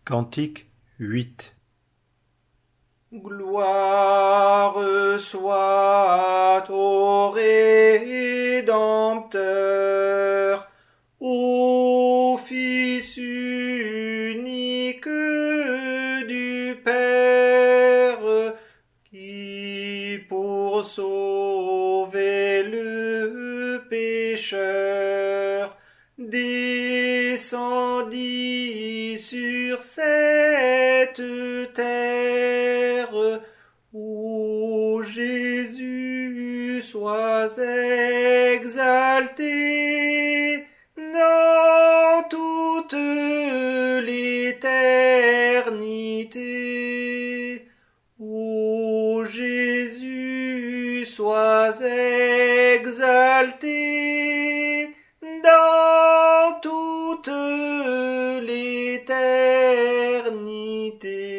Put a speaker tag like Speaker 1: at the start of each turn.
Speaker 1: Cantique 8.
Speaker 2: Gloire soit au Rédempteur, au Fils unique du Père, qui pour sauver le pécheur descendit sur cette terre. Ô Jésus, sois exalté dans toute l'éternité. Ô Jésus, sois exalté dans toute l'éternité.